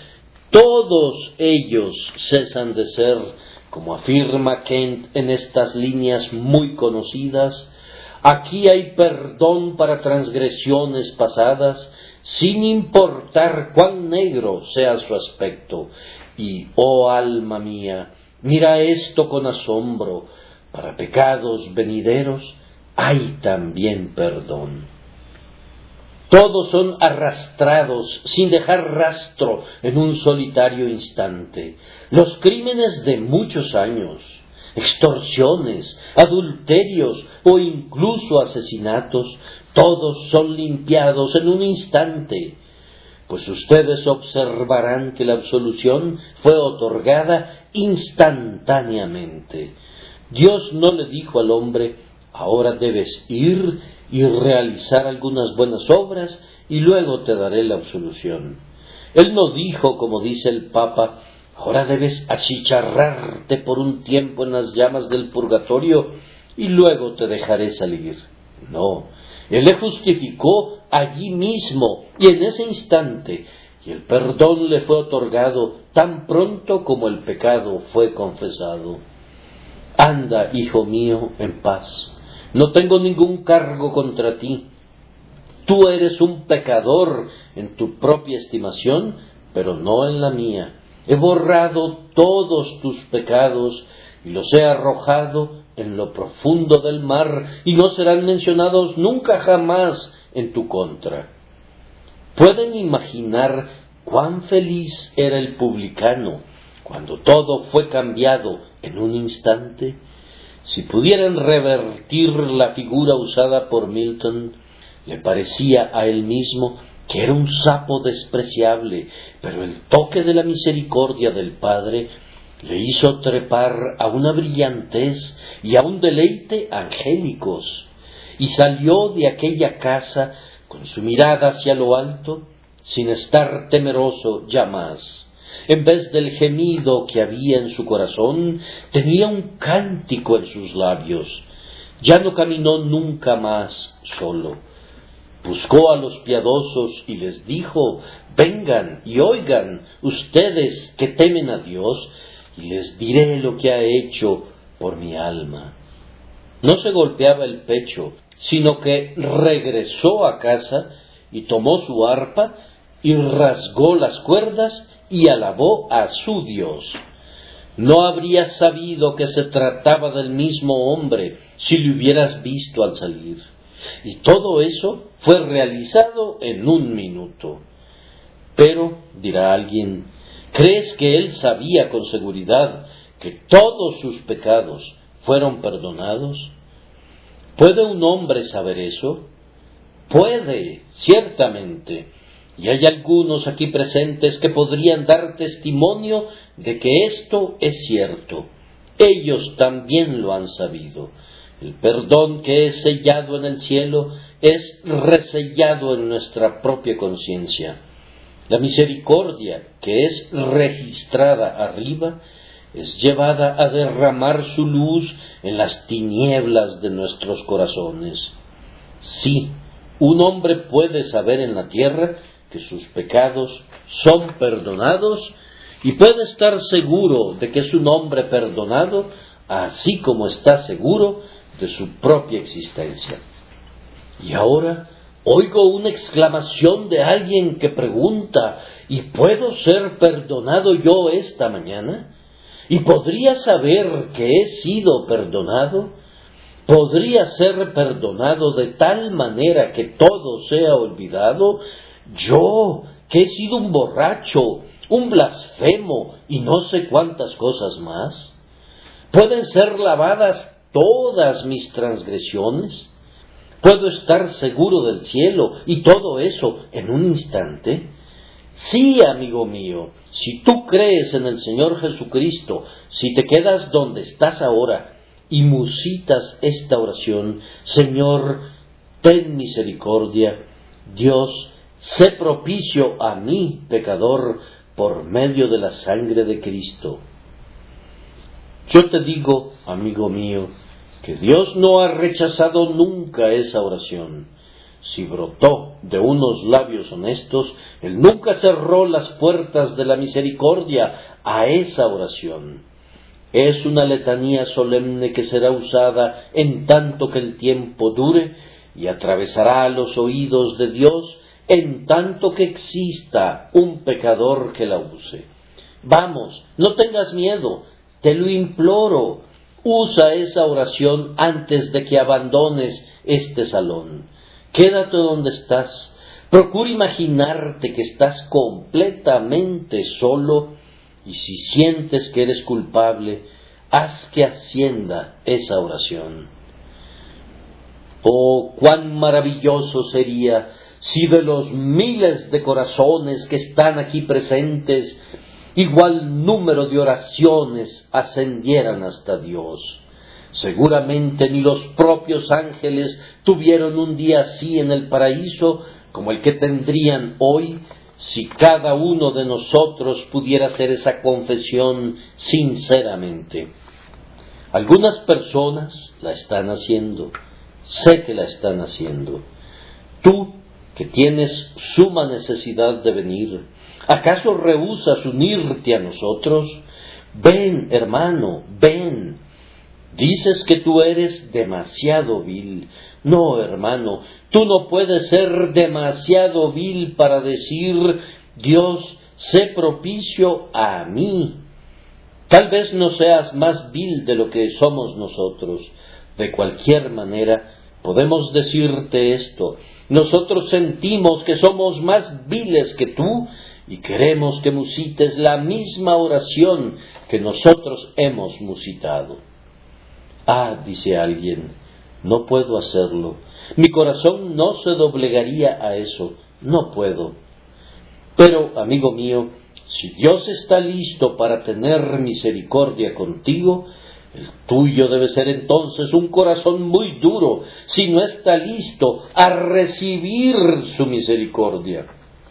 todos ellos cesan de ser, como afirma Kent en estas líneas muy conocidas: aquí hay perdón para transgresiones pasadas, sin importar cuán negro sea su aspecto. Y, oh alma mía, mira esto con asombro: para pecados venideros hay también perdón. Todos son arrastrados sin dejar rastro en un solitario instante. Los crímenes de muchos años, extorsiones, adulterios o incluso asesinatos, todos son limpiados en un instante. Pues ustedes observarán que la absolución fue otorgada instantáneamente. Dios no le dijo al hombre: ahora debes ir y realizar algunas buenas obras y luego te daré la absolución. Él no dijo, como dice el Papa: ahora debes achicharrarte por un tiempo en las llamas del purgatorio y luego te dejaré salir. No, Él le justificó allí mismo y en ese instante, y el perdón le fue otorgado tan pronto como el pecado fue confesado. Anda, hijo mío, en paz. No tengo ningún cargo contra ti. Tú eres un pecador en tu propia estimación, pero no en la mía. He borrado todos tus pecados y los he arrojado en lo profundo del mar, y no serán mencionados nunca jamás en tu contra. ¿Pueden imaginar cuán feliz era el publicano cuando todo fue cambiado en un instante? Si pudieran revertir la figura usada por Milton, le parecía a él mismo que era un sapo despreciable, pero el toque de la misericordia del Padre le hizo trepar a una brillantez y a un deleite angélicos, y salió de aquella casa con su mirada hacia lo alto, sin estar temeroso ya más. En vez del gemido que había en su corazón, tenía un cántico en sus labios. Ya no caminó nunca más solo. Buscó a los piadosos y les dijo: vengan y oigan, ustedes que temen a Dios, y les diré lo que ha hecho por mi alma. No se golpeaba el pecho, sino que regresó a casa y tomó su arpa y rasgó las cuerdas y alabó a su Dios. No habría sabido que se trataba del mismo hombre si le hubieras visto al salir. Y todo eso fue realizado en un minuto. Pero, dirá alguien, ¿crees que él sabía con seguridad que todos sus pecados fueron perdonados? ¿Puede un hombre saber eso? Puede, ciertamente. Y hay algunos aquí presentes que podrían dar testimonio de que esto es cierto. Ellos también lo han sabido. El perdón que es sellado en el cielo es resellado en nuestra propia conciencia. La misericordia que es registrada arriba es llevada a derramar su luz en las tinieblas de nuestros corazones. Sí, un hombre puede saber en la tierra que sus pecados son perdonados y puede estar seguro de que es un hombre perdonado, así como está seguro de su propia existencia. Y ahora oigo una exclamación de alguien que pregunta: ¿y puedo ser perdonado yo esta mañana? ¿Y podría saber que he sido perdonado? ¿Podría ser perdonado de tal manera que todo sea olvidado? Yo, que he sido un borracho, un blasfemo y no sé cuántas cosas más. ¿Pueden ser lavadas todas mis transgresiones? ¿Puedo estar seguro del cielo y todo eso en un instante? Sí, amigo mío, si tú crees en el Señor Jesucristo, si te quedas donde estás ahora y musitas esta oración: Señor, ten misericordia, Dios, sé propicio a mí, pecador, por medio de la sangre de Cristo. Yo te digo, amigo mío, que Dios no ha rechazado nunca esa oración. Si brotó de unos labios honestos, Él nunca cerró las puertas de la misericordia a esa oración. Es una letanía solemne que será usada en tanto que el tiempo dure y atravesará los oídos de Dios en tanto que exista un pecador que la use. Vamos, no tengas miedo, te lo imploro, usa esa oración antes de que abandones este salón. Quédate donde estás, procura imaginarte que estás completamente solo, y si sientes que eres culpable, haz que ascienda esa oración. Oh, cuán maravilloso sería si de los miles de corazones que están aquí presentes, igual número de oraciones ascendieran hasta Dios. Seguramente ni los propios ángeles tuvieron un día así en el paraíso como el que tendrían hoy si cada uno de nosotros pudiera hacer esa confesión sinceramente. Algunas personas la están haciendo, sé que la están haciendo. Tú, que tienes suma necesidad de venir, ¿acaso rehúsas unirte a nosotros? Ven, hermano, ven. Dices que tú eres demasiado vil. No, hermano, tú no puedes ser demasiado vil para decir: Dios, sé propicio a mí. Tal vez no seas más vil de lo que somos nosotros. De cualquier manera, podemos decirte esto: nosotros sentimos que somos más viles que tú y queremos que musites la misma oración que nosotros hemos musitado. Ah, dice alguien, no puedo hacerlo. Mi corazón no se doblegaría a eso. No puedo. Pero, amigo mío, si Dios está listo para tener misericordia contigo, el tuyo debe ser entonces un corazón muy duro, si no está listo a recibir su misericordia.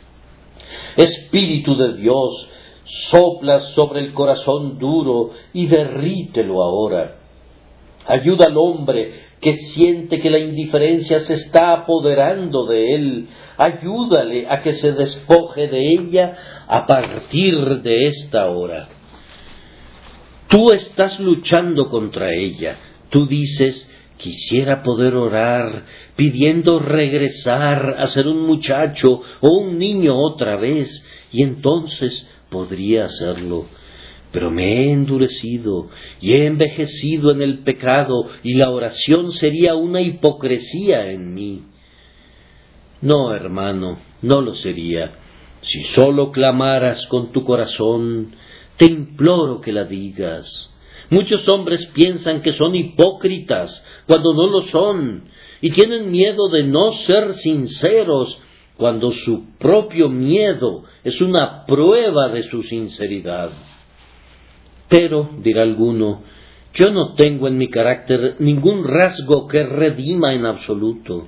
Espíritu de Dios, sopla sobre el corazón duro y derrítelo ahora. Ayuda al hombre que siente que la indiferencia se está apoderando de él. Ayúdale a que se despoje de ella a partir de esta hora. Tú estás luchando contra ella. Tú dices: quisiera poder orar pidiendo regresar a ser un muchacho o un niño otra vez, y entonces podría hacerlo. Pero me he endurecido y he envejecido en el pecado, y la oración sería una hipocresía en mí. No, hermano, no lo sería. Si sólo clamaras con tu corazón, te imploro que la digas. Muchos hombres piensan que son hipócritas cuando no lo son, y tienen miedo de no ser sinceros cuando su propio miedo es una prueba de su sinceridad. Pero, dirá alguno, yo no tengo en mi carácter ningún rasgo que redima en absoluto.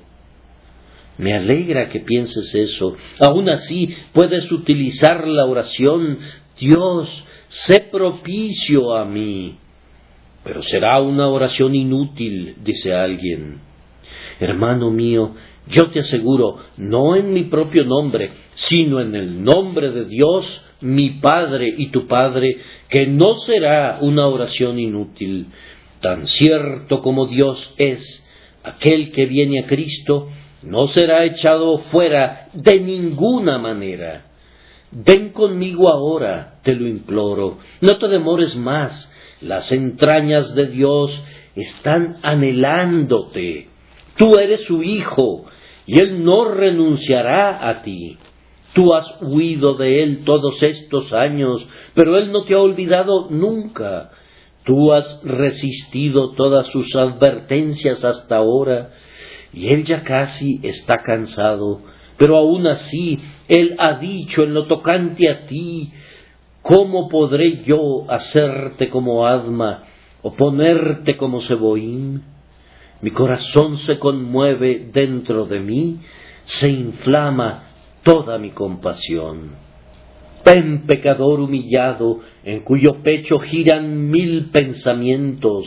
Me alegra que pienses eso. Aún así, puedes utilizar la oración: Dios, sé propicio a mí. Pero será una oración inútil, dice alguien. Hermano mío, yo te aseguro, no en mi propio nombre, sino en el nombre de Dios, mi Padre y tu Padre, que no será una oración inútil. Tan cierto como Dios es, aquel que viene a Cristo no será echado fuera de ninguna manera. Ven conmigo ahora, te lo imploro, no te demores más. Las entrañas de Dios están anhelándote. Tú eres su hijo, y Él no renunciará a ti. Tú has huido de Él todos estos años, pero Él no te ha olvidado nunca. Tú has resistido todas sus advertencias hasta ahora, y Él ya casi está cansado, pero aún así Él ha dicho en lo tocante a ti: ¿cómo podré yo hacerte como Adma o ponerte como Seboim? Mi corazón se conmueve dentro de mí, se inflama toda mi compasión. Ven, pecador humillado, en cuyo pecho giran 1000 pensamientos.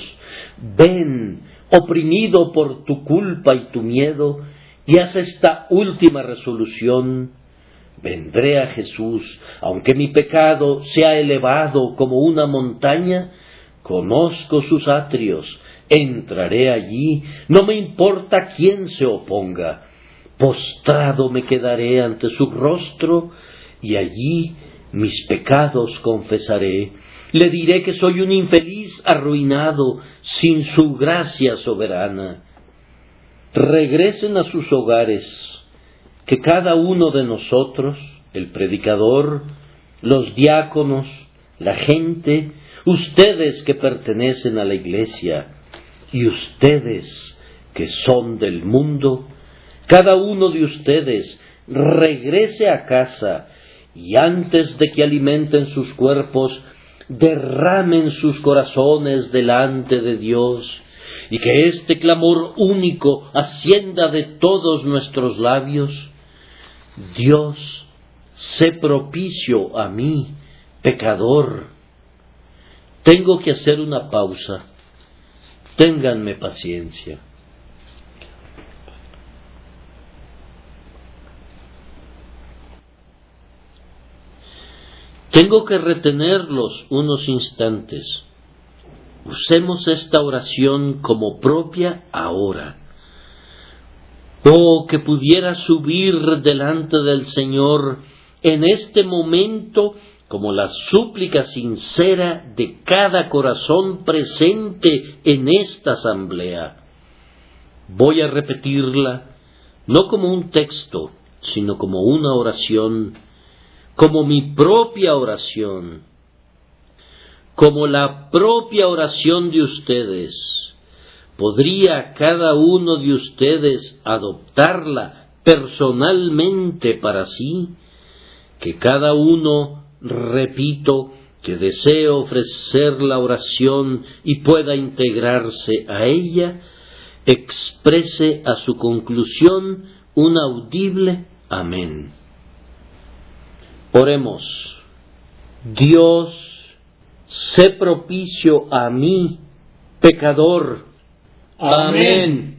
Ven, oprimido por tu culpa y tu miedo, y haz esta última resolución: vendré a Jesús, aunque mi pecado sea elevado como una montaña. Conozco sus atrios, entraré allí, no me importa quién se oponga. Postrado me quedaré ante su rostro, y allí mis pecados confesaré. Le diré que soy un infeliz arruinado, sin su gracia soberana. Regresen a sus hogares, que cada uno de nosotros, el predicador, los diáconos, la gente, ustedes que pertenecen a la iglesia, y ustedes que son del mundo, cada uno de ustedes regrese a casa, y antes de que alimenten sus cuerpos, derramen sus corazones delante de Dios, y que este clamor único ascienda de todos nuestros labios: Dios, sé propicio a mí, pecador. Tengo que hacer una pausa. Ténganme paciencia. Tengo que retenerlos unos instantes. Usemos esta oración como propia ahora. Oh, que pudiera subir delante del Señor en este momento como la súplica sincera de cada corazón presente en esta asamblea. Voy a repetirla, no como un texto, sino como una oración, como mi propia oración, como la propia oración de ustedes. ¿Podría cada uno de ustedes adoptarla personalmente para sí? Que cada uno, repito, que desee ofrecer la oración y pueda integrarse a ella, exprese a su conclusión un audible amén. Oremos. Dios, sé propicio a mí, pecador. Amén.